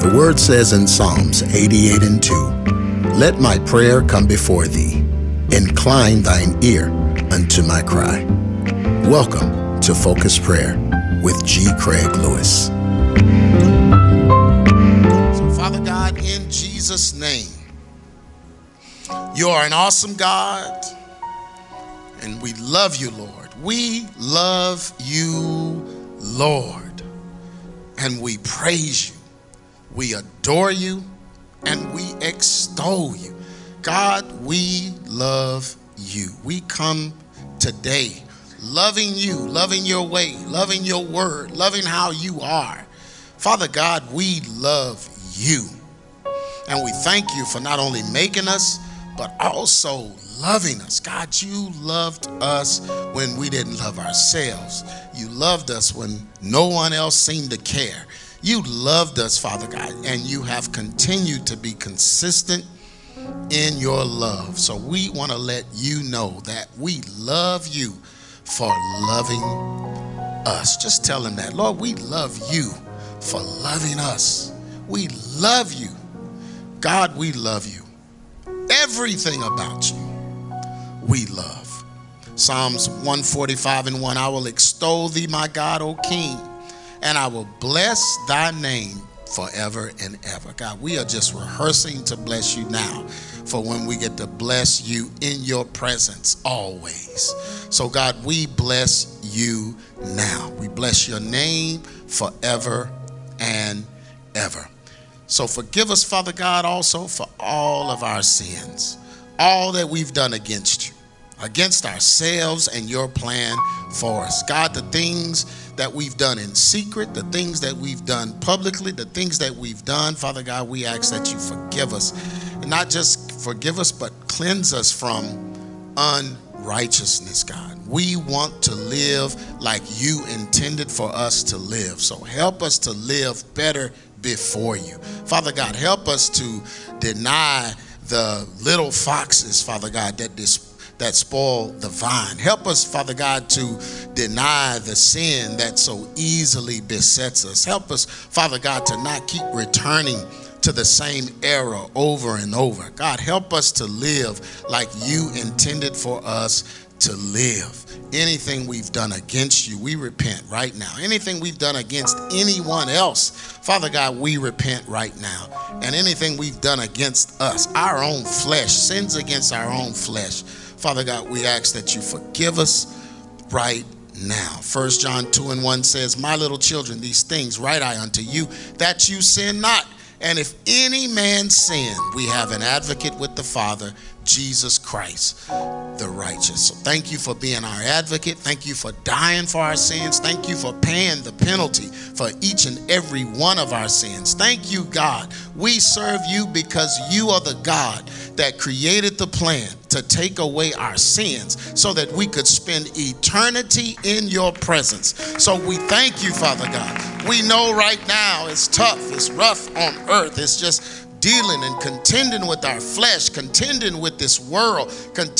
The word says in Psalms 88:2, "Let my prayer come before thee. Incline thine ear unto my cry." Welcome to Focus Prayer with G. Craig Lewis. So, Father God, in Jesus' name, you are an awesome God, and we love you, Lord. We love you, Lord, and we praise you. We adore you, and we extol you. God, we love you. We come today loving you, loving your way, loving your word, loving how you are. Father God, we love you. And we thank you for not only making us, but also loving us. God, you loved us when we didn't love ourselves. You loved us when no one else seemed to care. You loved us, Father God, and you have continued to be consistent in your love. So we want to let you know that we love you for loving us. Just tell him that. Lord, we love you for loving us. We love you. God, we love you. Everything about you, we love. Psalms 145:1, "I will extol thee, my God, O King, and I will bless thy name forever and ever." God, we are just rehearsing to bless you now for when we get to bless you in your presence always. So God, we bless you now. We bless your name forever and ever. So forgive us, Father God, also for all of our sins, all that we've done against you, against ourselves and your plan for us. God, the things that we've done in secret, the things that we've done publicly, the things that we've done, Father God, we ask that you forgive us. And not just forgive us, but cleanse us from unrighteousness, God. We want to live like you intended for us to live. So help us to live better before you. Father God, help us to deny the little foxes, Father God, that spoil the vine. Help us, Father God, to deny the sin that so easily besets us. Help us, Father God, to not keep returning to the same error over and over. God, help us to live like you intended for us to live. Anything we've done against you, we repent right now. Anything we've done against anyone else, Father God, we repent right now. And anything we've done against us, our own flesh, sins against our own flesh, Father God, we ask that you forgive us right now. 1 John 2:1 says, "My little children, these things write I unto you, that you sin not. And if any man sin, we have an advocate with the Father, Jesus Christ, the righteous." So thank you for being our advocate. Thank you for dying for our sins. Thank you for paying the penalty for each and every one of our sins. Thank you, God. We serve you because you are the God that created the plan to take away our sins so that we could spend eternity in your presence. So we thank you, Father God. We know right now it's tough, it's rough on earth. It's just dealing and contending with our flesh, contending with this world,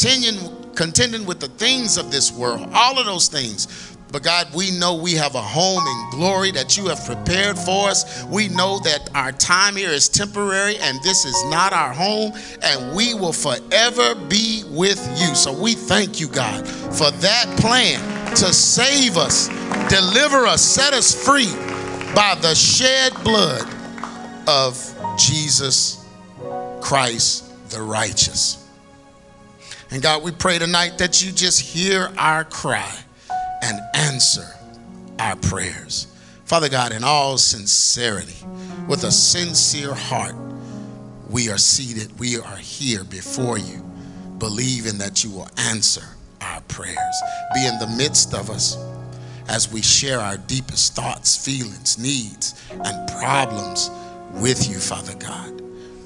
contending with the things of this world, all of those things. But God, we know we have a home in glory that you have prepared for us. We know that our time here is temporary and this is not our home, and we will forever be with you. So we thank you, God, for that plan to save us, deliver us, set us free by the shed blood of Jesus Christ, the righteous. And God, we pray tonight that you just hear our cry and answer our prayers. Father God, in all sincerity, with a sincere heart, we are seated, we are here before you, believing that you will answer our prayers. Be in the midst of us as we share our deepest thoughts, feelings, needs, and problems with you, Father God.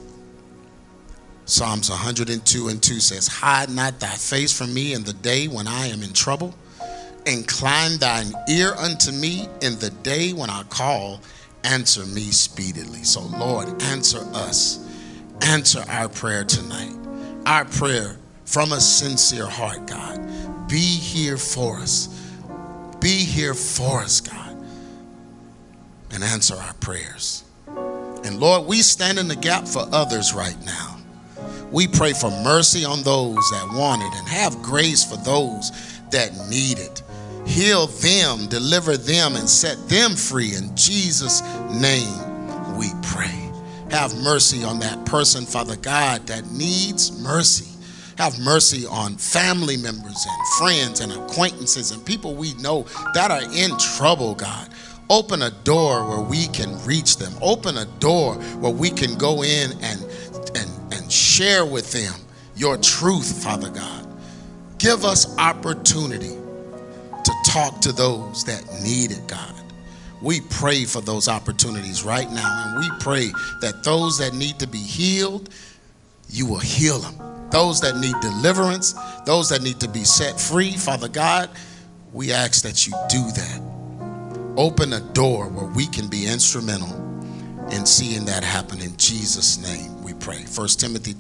Psalms 102:2 says, "Hide not thy face from me in the day when I am in trouble. Incline thine ear unto me in the day when I call. Answer me speedily." So Lord, answer us. Answer our prayer tonight. Our prayer from a sincere heart, God. Be here for us. Be here for us, God. And answer our prayers. And Lord, we stand in the gap for others right now. We pray for mercy on those that want it and have grace for those that need it. Heal them, deliver them, and set them free. In Jesus' name we pray. Have mercy on that person, Father God, that needs mercy. Have mercy on family members and friends and acquaintances and people we know that are in trouble, God. Open a door where we can reach them. Open a door where we can go in and share with them your truth, Father God. Give us opportunity to talk to those that need it, God. We pray for those opportunities right now, and we pray that those that need to be healed, you will heal them. Those that need deliverance, those that need to be set free, Father God, we ask that you do that. Open a door where we can be instrumental in seeing that happen. In Jesus' name we pray. 1 Timothy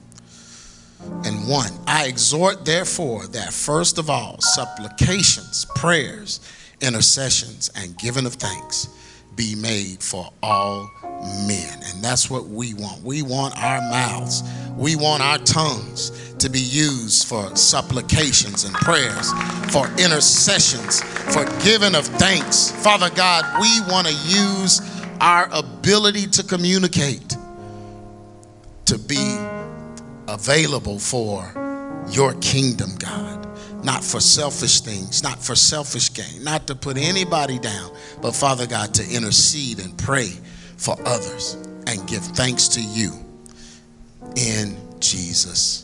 2:1. I exhort therefore that first of all supplications, prayers, intercessions, and giving of thanks be made for all men. And that's what we want. We want our mouths, we want our tongues to be used for supplications and prayers, for intercessions, for giving of thanks. Father God, we want to use our ability to communicate to be available for your kingdom, God. Not for selfish things, not for selfish gain, not to put anybody down, but Father God, to intercede and pray for others and give thanks to you in Jesus'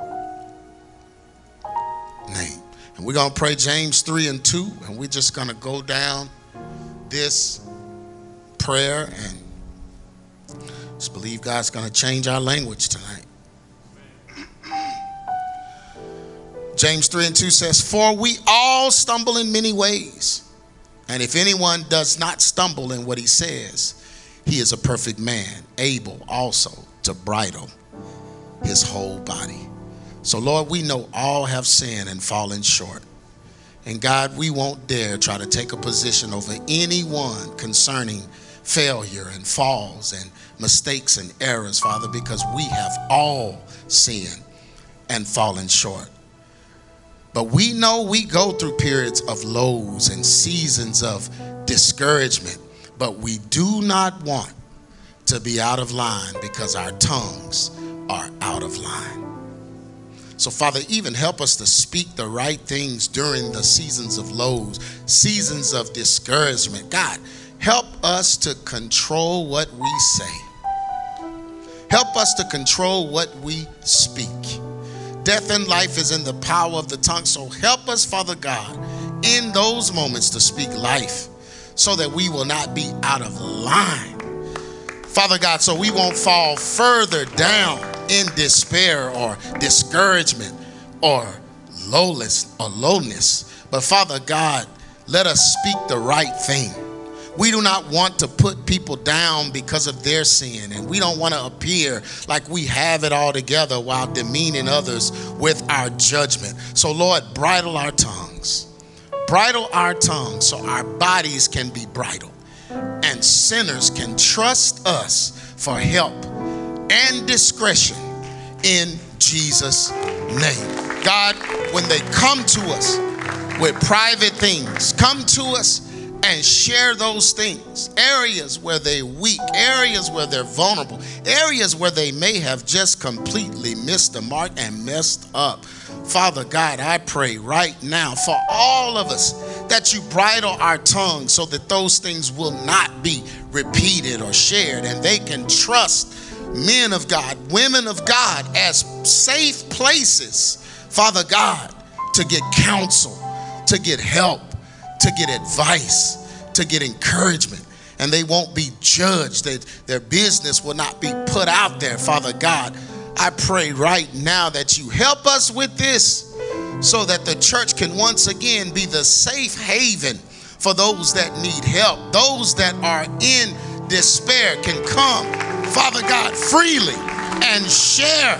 name. And we're going to pray James 3:2, and we're just going to go down this prayer and just believe God's going to change our language tonight. James 3:2 says, for we all stumble in many ways. And if anyone does not stumble in what he says, he is a perfect man, able also to bridle his whole body. So Lord, we know all have sinned and fallen short. And God, we won't dare try to take a position over anyone concerning failure and falls and mistakes and errors, Father, because we have all sinned and fallen short. But we know we go through periods of lows and seasons of discouragement, but we do not want to be out of line because our tongues are out of line. So Father, even help us to speak the right things during the seasons of lows, seasons of discouragement. God, help us to control what we say. Help us to control what we speak. Death and life is in the power of the tongue. So help us, Father God, in those moments to speak life so that we will not be out of line. Father God, so we won't fall further down in despair or discouragement or lowness. But Father God, let us speak the right thing. We do not want to put people down because of their sin, and we don't want to appear like we have it all together while demeaning others with our judgment. So Lord, bridle our tongues. Bridle our tongues so our bodies can be bridled and sinners can trust us for help and discretion in Jesus' name. God, when they come to us with private things, come to us and share those things, areas where they're weak, areas where they're vulnerable, areas where they may have just completely missed the mark and messed up. Father God, I pray right now for all of us that you bridle our tongues so that those things will not be repeated or shared, and they can trust men of God, women of God as safe places, Father God, to get counsel, to get help, to get advice, to get encouragement, and they won't be judged, that their business will not be put out there. Father God, I pray right now that you help us with this so that the church can once again be the safe haven for those that need help. Those that are in despair can come, Father God, freely and share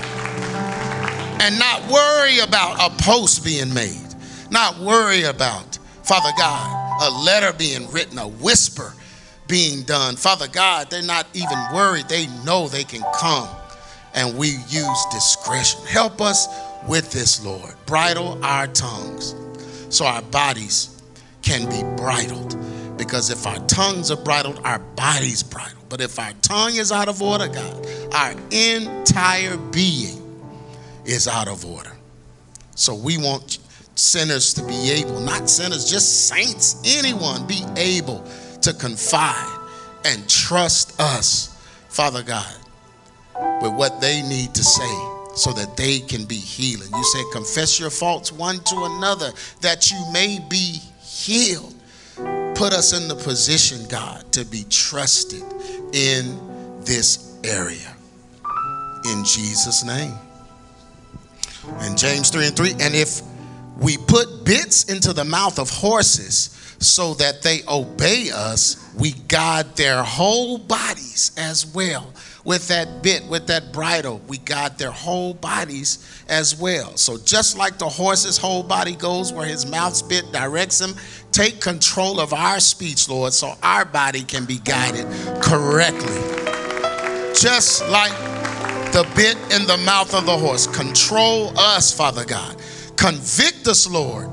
and not worry about a post being made, not worry about, Father God, a letter being written, a whisper being done. Father God, they're not even worried. They know they can come, and we use discretion. Help us with this, Lord. Bridle our tongues so our bodies can be bridled. Because if our tongues are bridled, our body's bridled. But if our tongue is out of order, God, our entire being is out of order. So we want sinners to be able, not sinners, just saints, anyone be able to confide and trust us, Father God, with what they need to say so that they can be healed. You say, confess your faults one to another that you may be healed. Put us in the position, God, to be trusted in this area. In Jesus' name. And James 3:3, and if we put bits into the mouth of horses so that they obey us, we guide their whole bodies as well. With that bit, with that bridle, we guide their whole bodies as well. So just like the horse's whole body goes where his mouth's bit directs him, take control of our speech, Lord, so our body can be guided correctly. Just like the bit in the mouth of the horse. Control us, Father God. Convict us, Lord.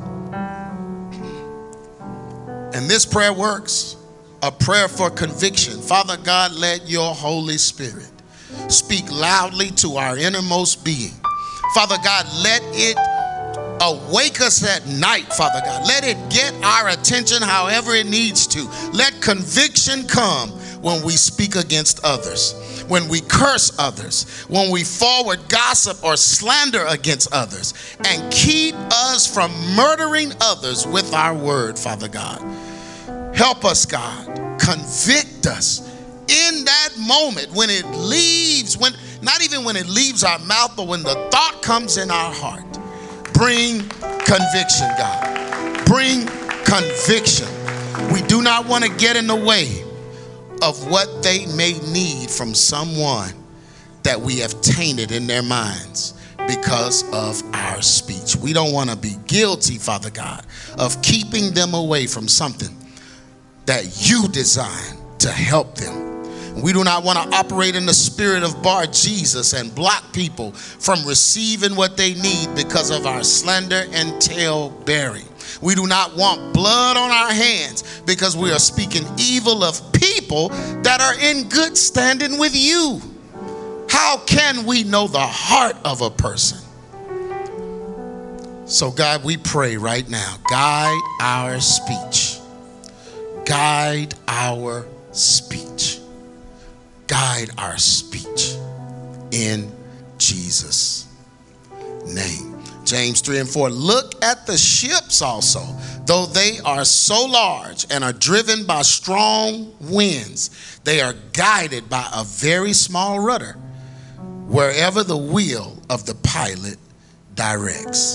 And this prayer works. A prayer for conviction. Father God, let your Holy Spirit speak loudly to our innermost being. Father God, let it awake us at night, Father God. Let it get our attention however it needs to. Let conviction come when we speak against others, when we curse others, when we forward gossip or slander against others, and keep us from murdering others with our word, Father God. Help us, God. Convict us in that moment when it leaves, when not even when it leaves our mouth, but when the thought comes in our heart. Bring conviction, God. Bring conviction. We do not want to get in the way of what they may need from someone that we have tainted in their minds because of our speech. We don't want to be guilty, Father God, of keeping them away from something that you designed to help them. We do not want to operate in the spirit of Bar Jesus and block people from receiving what they need because of our slander and tale bearing. We do not want blood on our hands because we are speaking evil of people that are in good standing with you. How can we know the heart of a person? So God, we pray right now, guide our speech. Guide our speech. Guide our speech in Jesus' name. James 3:4, look at the ships also, though they are so large and are driven by strong winds, they are guided by a very small rudder, wherever the wheel of the pilot directs.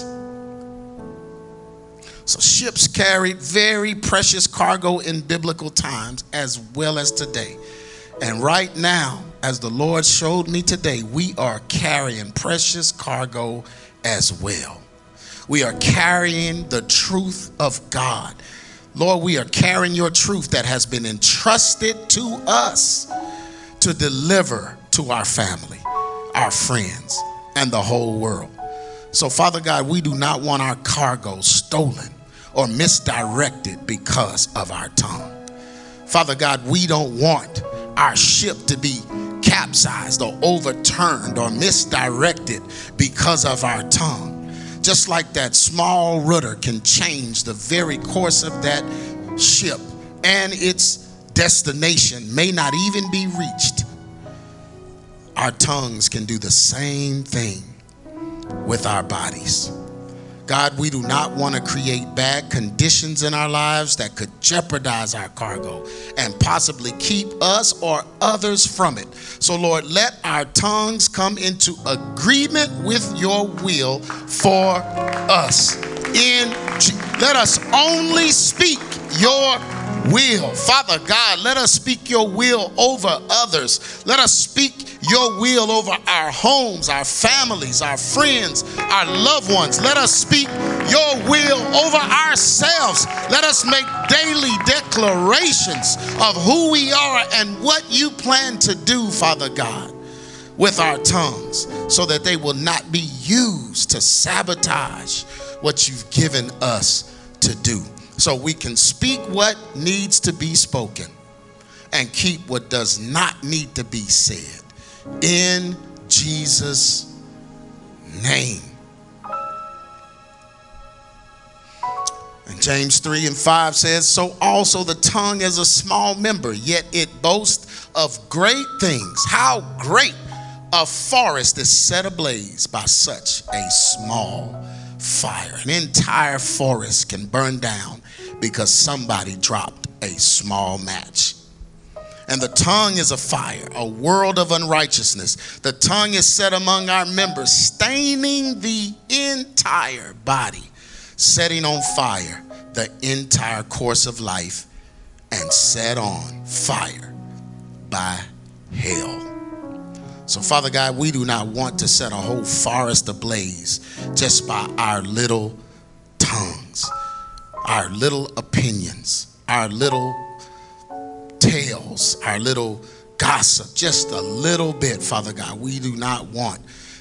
So ships carried very precious cargo in biblical times as well as today. And right now, as the Lord showed me today, we are carrying precious cargo as well. We are carrying the truth of God. Lord, we are carrying your truth that has been entrusted to us to deliver to our family, our friends, and the whole world. So, Father God, we do not want our cargo stolen or misdirected because of our tongue. Father God, we don't want our ship to be capsized or overturned or misdirected because of our tongue. Just like that small rudder can change the very course of that ship, and its destination may not even be reached, our tongues can do the same thing with our bodies. God, we do not want to create bad conditions in our lives that could jeopardize our cargo and possibly keep us or others from it. So, Lord, let our tongues come into agreement with your will for us. Let us only speak your will. Father God, let us speak your will over others. Let us speak your will over our homes, our families, our friends, our loved ones. Let us speak your will over ourselves. Let us make daily declarations of who we are and what you plan to do, Father God, with our tongues, so that they will not be used to sabotage what you've given us to do. So we can speak what needs to be spoken and keep what does not need to be said. In Jesus' name. And James 3:5 says, so also the tongue is a small member, yet it boasts of great things. How great a forest is set ablaze by such a small fire. An entire forest can burn down because somebody dropped a small match. And the tongue is a fire, a world of unrighteousness. The tongue is set among our members, staining the entire body, setting on fire the entire course of life, and set on fire by hell. So, Father God, we do not want to set a whole forest ablaze just by our little tongues, our little opinions, our little tales, our little gossip, just a little bit, Father God. We do not want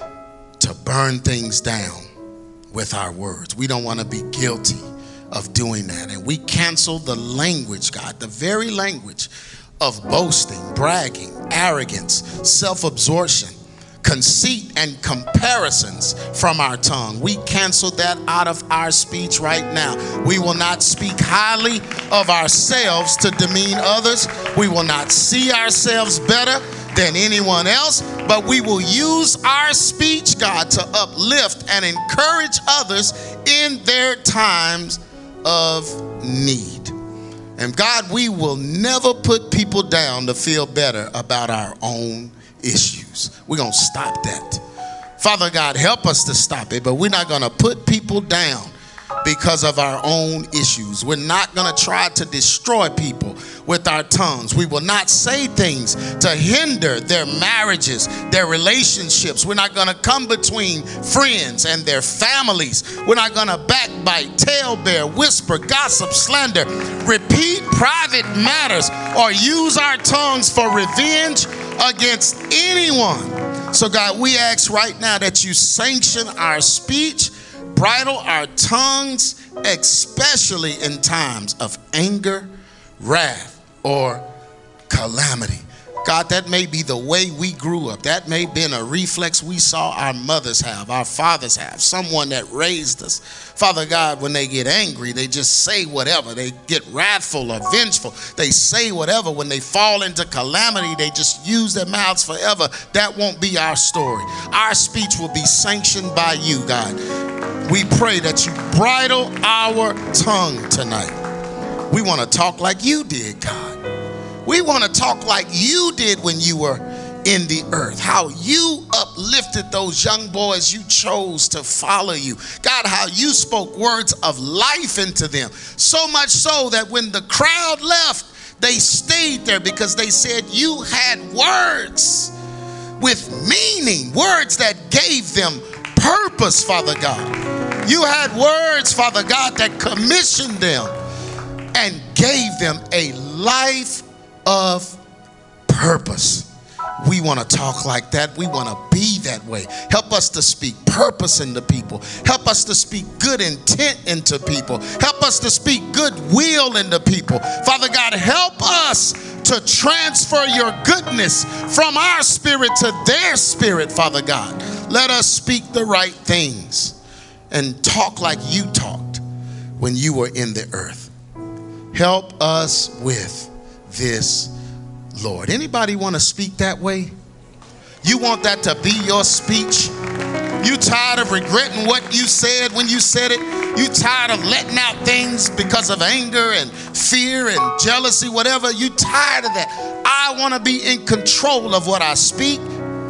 to burn things down with our words. We don't want to be guilty of doing that. And we cancel the language, God, the very language of boasting, bragging, arrogance, self-absorption, conceit, and comparisons from our tongue. We cancel that out of our speech right now. We will not speak highly of ourselves to demean others. We will not see ourselves better than anyone else, but we will use our speech, God, to uplift and encourage others in their times of need. And God, we will never put people down to feel better about our own issues. We're going to stop that. Father God, help us to stop it, but we're not going to put people down because of our own issues. We're not going to try to destroy people with our tongues. We will not say things to hinder their marriages, their relationships. We're not going to come between friends and their families. We're not going to backbite, talebear, whisper, gossip, slander, repeat private matters, or use our tongues for revenge against anyone. So God, we ask right now that you sanction our speech, bridle our tongues, especially in times of anger, wrath, or calamity. God, that may be the way we grew up. That may have been a reflex we saw our mothers have, our fathers have, someone that raised us. Father God, when they get angry, they just say whatever. They get wrathful or vengeful. They say whatever. When they fall into calamity, they just use their mouths forever. That won't be our story. Our speech will be sanctioned by you, God. We pray that you bridle our tongue tonight. We want to talk like you did, God. We want to talk like you did when you were in the earth. How you uplifted those young boys you chose to follow you. God, how you spoke words of life into them. So much so that when the crowd left, they stayed there because they said you had words with meaning, words that gave them purpose, Father God. You had words, Father God, that commissioned them and gave them a life of purpose. We want to talk like that. We want to be that way. Help us to speak purpose into people. Help us to speak good intent into people. Help us to speak goodwill into people. Father God, help us to transfer your goodness from our spirit to their spirit, Father God. Let us speak the right things and talk like you talked when you were in the earth. Help us with this, Lord. Anybody want to speak that way? You want that to be your speech? You tired of regretting what you said when you said it? You tired of letting out things because of anger and fear and jealousy, whatever? You tired of that? I want to be in control of what I speak.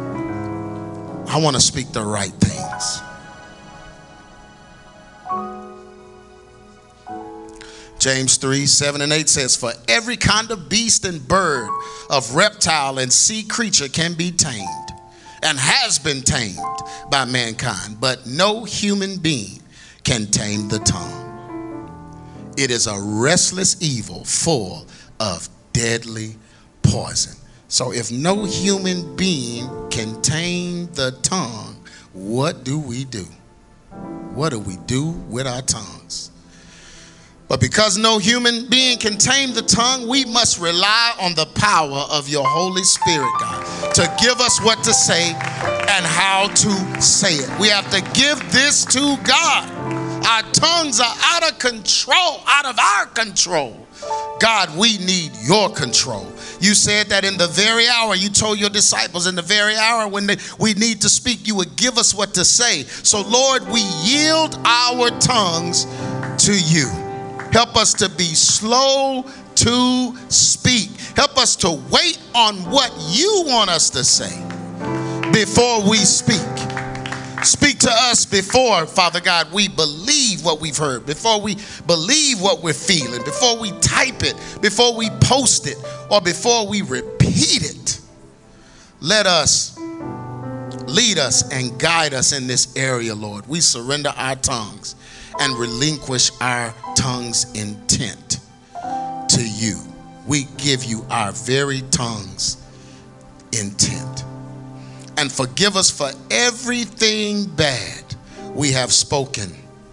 I want to speak the right things. James 3:7-8 says, for every kind of beast and bird, of reptile and sea creature can be tamed and has been tamed by mankind, but no human being can tame the tongue. It is a restless evil full of deadly poison. So if no human being can tame the tongue, what do we do? What do we do with our tongues? But because no human being can tame the tongue, we must rely on the power of your Holy Spirit, God, to give us what to say and how to say it. We have to give this to God. Our tongues are out of control, out of our control. God, we need your control. You said that in the very hour, you told your disciples in the very hour when we need to speak, you would give us what to say. So Lord, we yield our tongues to you. Help us to be slow to speak. Help us to wait on what you want us to say before we speak. Speak to us before, Father God, we believe what we've heard, before we believe what we're feeling, before we type it, before we post it, or before we repeat it. Let us lead us and guide us in this area, Lord. We surrender our tongues and relinquish our tongue's intent to you. We give you our very tongue's intent. And forgive us for everything bad we have spoken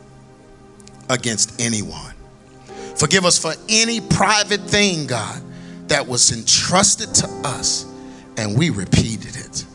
against anyone. Forgive us for any private thing, God, that was entrusted to us and we repeated it.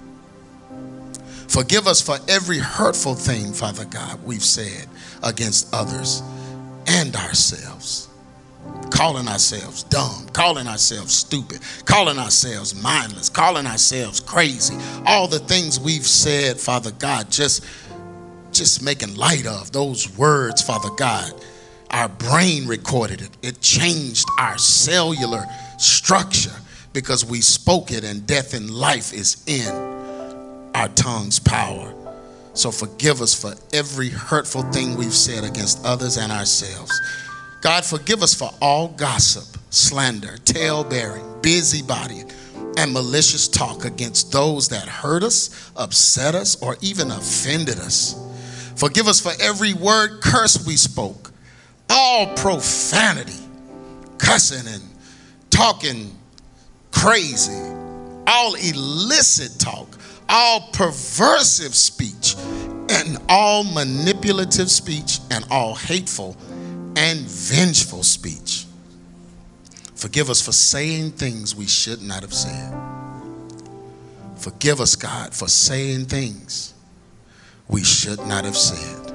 Forgive us for every hurtful thing, Father God, we've said against others and ourselves. Calling ourselves dumb, calling ourselves stupid, calling ourselves mindless, calling ourselves crazy. All the things we've said, Father God, just making light of those words, Father God. Our brain recorded it. It changed our cellular structure because we spoke it, and death and life is in our tongue's power. So forgive us for every hurtful thing we've said against others and ourselves. God, forgive us for all gossip, slander, tale-bearing, busybody, and malicious talk against those that hurt us, upset us, or even offended us. Forgive us for every word curse we spoke, all profanity, cussing and talking crazy, all illicit talk, all perversive speech, and all manipulative speech, and all hateful and vengeful speech. Forgive us for saying things we should not have said. Forgive us, God, for saying things we should not have said.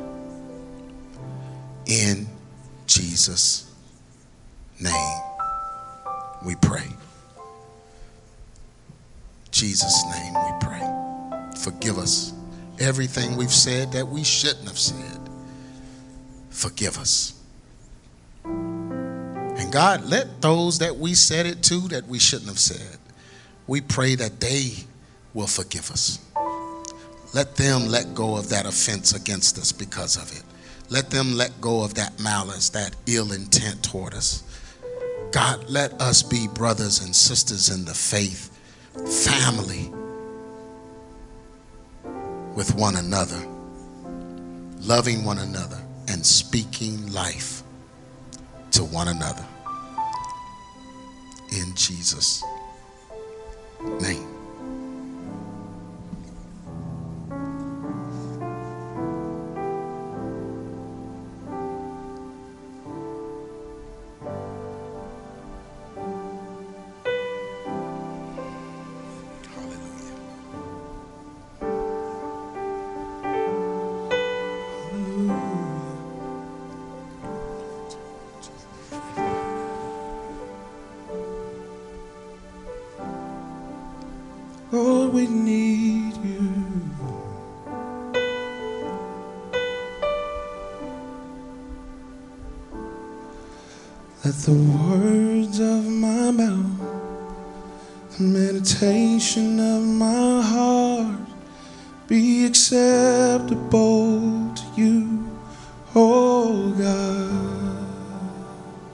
In Jesus' name we pray. Jesus' name we pray. Forgive us. Everything we've said that we shouldn't have said, forgive us. And God, let those that we said it to that we shouldn't have said, we pray that they will forgive us. Let them let go of that offense against us because of it. Let them let go of that malice, that ill intent toward us. God, let us be brothers and sisters in the faith, family with one another, loving one another and speaking life to one another. In Jesus' name. Lord, we need you. Let the words of my mouth, the meditation of my heart be acceptable to you, oh God.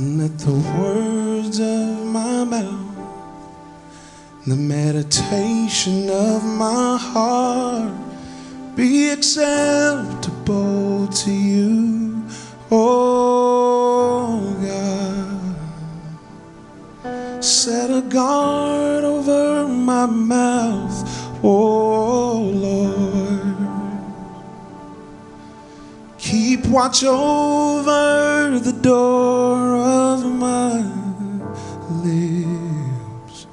Let the words of my mouth, the meditation of my heart be acceptable to you, oh God. Set a guard over my mouth, oh Lord. Keep watch over the door of my lips.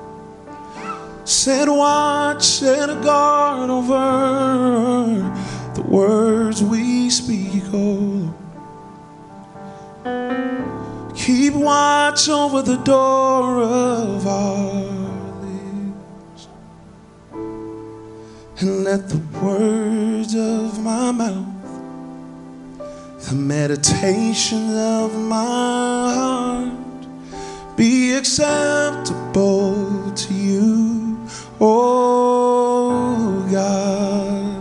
Set watch, set a guard over the words we speak, oh. Keep watch over the door of our lips. And let the words of my mouth, the meditation of my heart be acceptable to you, oh God.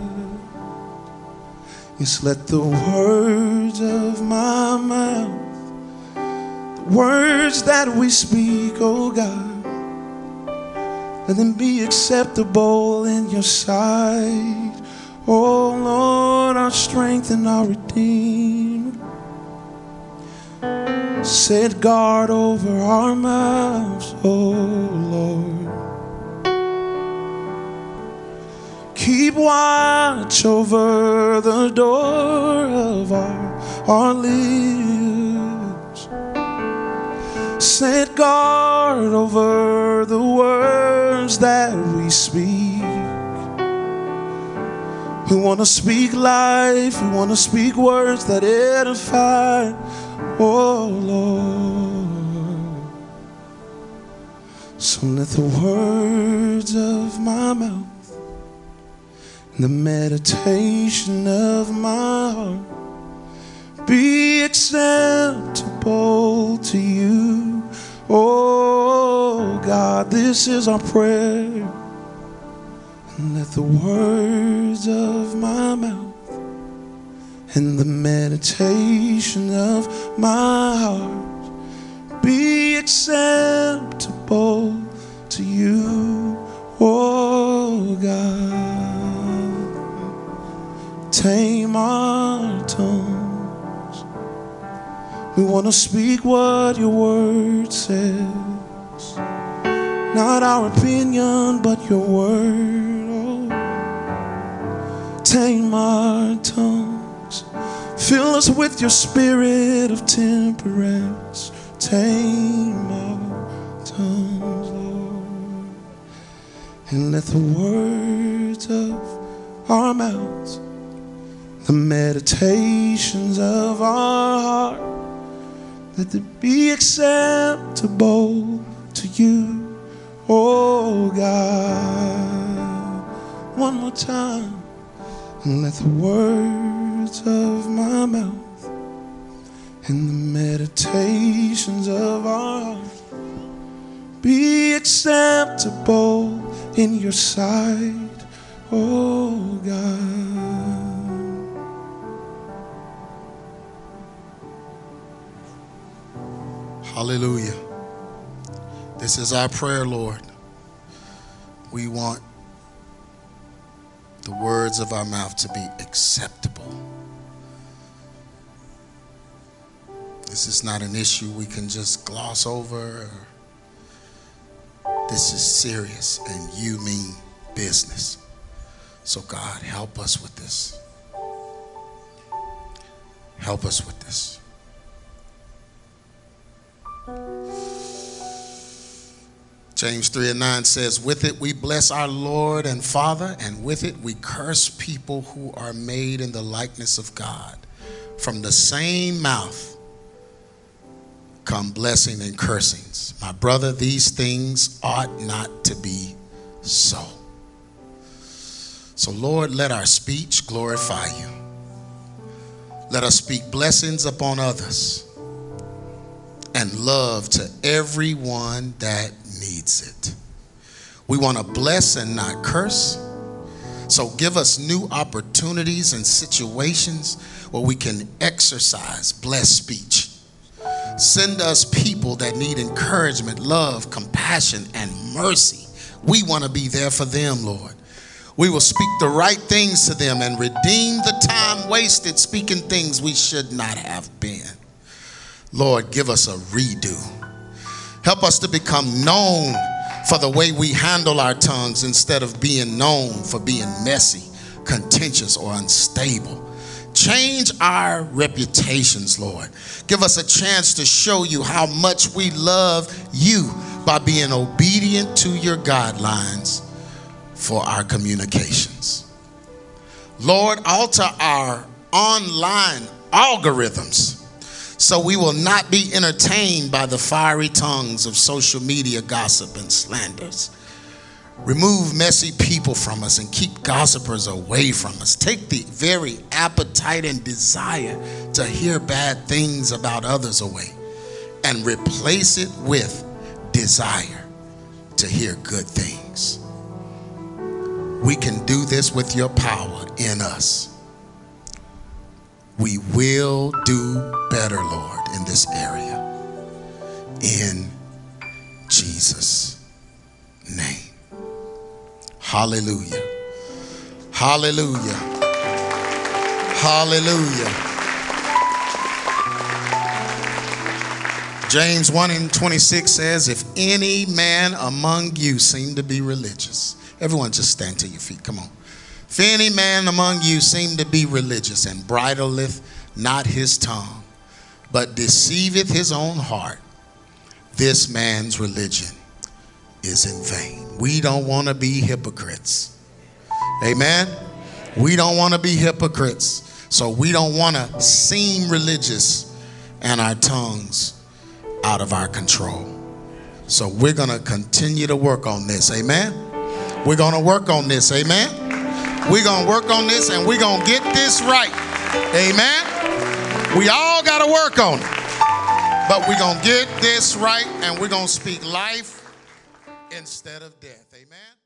Yes, let the words of my mouth, the words that we speak, oh God, let them be acceptable in your sight, oh Lord, our strength and our Redeemer. Set guard over our mouths, oh Lord. Keep watch over the door of our lips. Set guard over the words that we speak. We want to speak life, we want to speak words that edify, oh Lord. So let the words of my mouth and the meditation of my heart be acceptable to you, oh God. This is our prayer. And let the words of my mouth and the meditation of my heart be acceptable to you, oh God. Tame our tongues. We want to speak what your word says. Not our opinion, but your word. Tame our tongues. Fill us with your spirit of temperance. Tame our tongues, Lord. And let the words of our mouths, the meditations of our heart, let it be acceptable to you, oh God. One more time. And let the words of my mouth and the meditations of our heart be acceptable in your sight, oh God. Hallelujah. This is our prayer, Lord. We want the words of our mouth to be acceptable. This is not an issue we can just gloss over. This is serious, and you mean business. So God, help us with this. Help us with this. James 3:9 says, with it we bless our Lord and Father, and with it we curse people who are made in the likeness of God. From the same mouth come blessing and cursings. My brother, these things ought not to be so. So Lord, let our speech glorify you. Let us speak blessings upon others and love to everyone that needs it. We want to bless and not curse. So give us new opportunities and situations where we can exercise blessed speech. Send us people that need encouragement, love, compassion, and mercy. We want to be there for them, Lord. We will speak the right things to them and redeem the time wasted speaking things we should not have been. Lord, give us a redo. Help us to become known for the way we handle our tongues instead of being known for being messy, contentious, or unstable. Change our reputations, Lord. Give us a chance to show you how much we love you by being obedient to your guidelines for our communications. Lord, alter our online algorithms so we will not be entertained by the fiery tongues of social media gossip and slanders. Remove messy people from us and keep gossipers away from us. Take the very appetite and desire to hear bad things about others away and replace it with desire to hear good things. We can do this with your power in us. We will do better, Lord, in this area. In Jesus' name. Hallelujah. Hallelujah. Hallelujah. James 1:26 says, if any man among you seem to be religious. Everyone just stand to your feet. Come on. If any man among you seem to be religious and bridleth not his tongue, but deceiveth his own heart, this man's religion is in vain. We don't want to be hypocrites. Amen. We don't want to be hypocrites. So we don't want to seem religious and our tongues out of our control. So we're going to continue to work on this. Amen. We're going to work on this. Amen. We're going to work on this and we're going to get this right. Amen. We all got to work on it. But we're going to get this right and we're going to speak life instead of death. Amen.